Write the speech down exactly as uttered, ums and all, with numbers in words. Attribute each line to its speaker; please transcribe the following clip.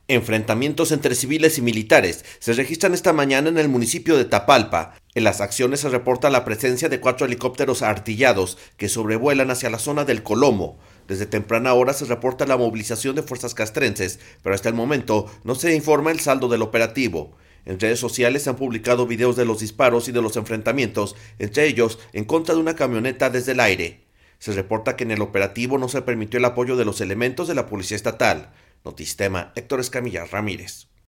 Speaker 1: Enfrentamientos entre civiles y militares se registran esta mañana en el municipio de Tapalpa. En las acciones se reporta la presencia de cuatro helicópteros artillados que sobrevuelan hacia la zona del Colomo. Desde temprana hora se reporta la movilización de fuerzas castrenses, pero hasta el momento no se informa el saldo del operativo. En redes sociales se han publicado videos de los disparos y de los enfrentamientos, entre ellos en contra de una camioneta desde el aire. Se reporta que en el operativo no se permitió el apoyo de los elementos de la Policía Estatal. Notistema, Héctor Escamilla Ramírez.